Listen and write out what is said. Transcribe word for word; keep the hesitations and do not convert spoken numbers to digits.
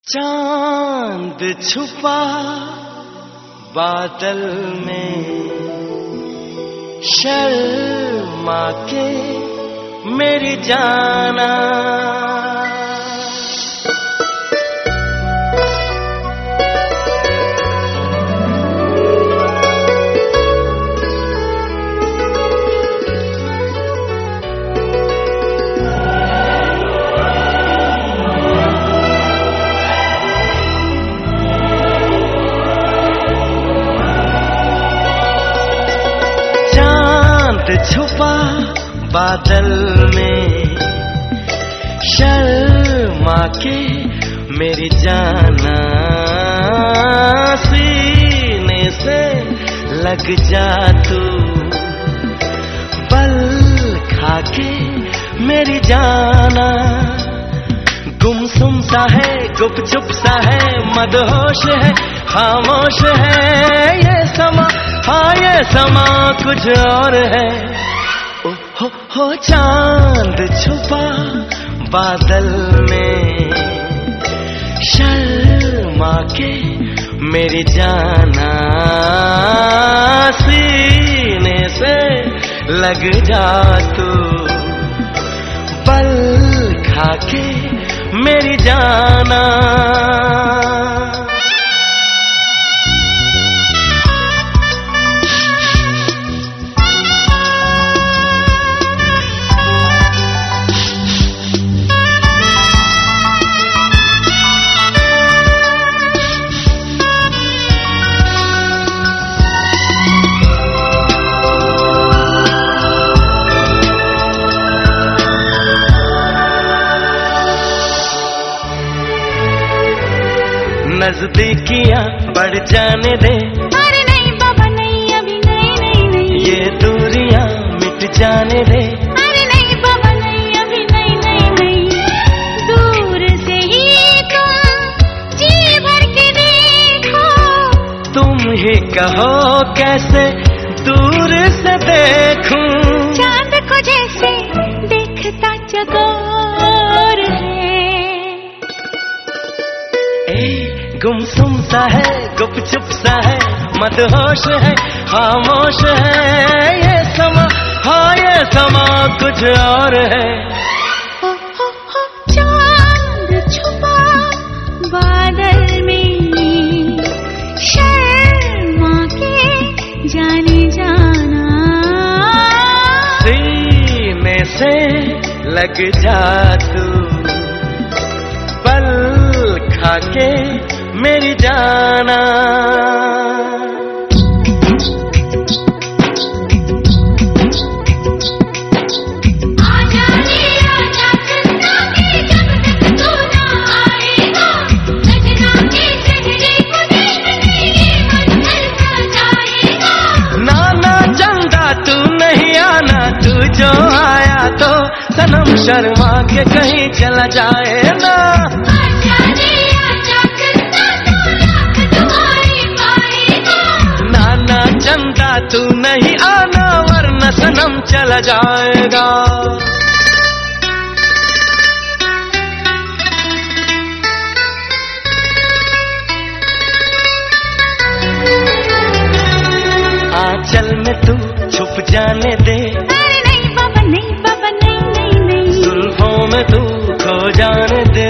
चांद छुपा बादल में, शर्मा के मेरी जाना। छुपा बादल में, शर्मा के मेरी जाना। सीने से लग जा तू, बल खा के मेरी जाना। गुमसुम सा है, गुपचुप सा है, मदहोश है, खामोश है ये समा। हाँ ये समा कुछ और है। ओ हो हो चांद छुपा बादल में, शर्मा के मेरी जाना। सीने से लग जा तू, बल खा के मेरी जाना। नजदीकियां बढ़ जाने दे। अरे नहीं बाबा नहीं, अभी नहीं नहीं नहीं। ये दूरियां मिट जाने दे। अरे नहीं बाबा नहीं, अभी नहीं नहीं नहीं। दूर से ही तुम जी भर के देखो। तुम ही कहो कैसे दूर से देखूं। चांद को जैसे देखता चकोर है। गुमसुम सा है, गुपचुप सा है, मदहोश है, खामोश है ये समा। हाँ ये समा कुछ और है। ओ हो हो चांद छुपा बादल में, शर्मा के जाने जाना। सीने से लग जा तू, बल खा के मेरी जाना। नाना चंदा तू नहीं आना, तू जो आया तो सनम शर्मा के कहीं चला जाए ना। चंदा तू नहीं आना, वरना सनम चला जाएगा। आंचल में तू छुप जाने दे। अरे नहीं बाबा नहीं, बाबा नहीं नहीं नहीं। जुल्फों में तू खो जाने दे।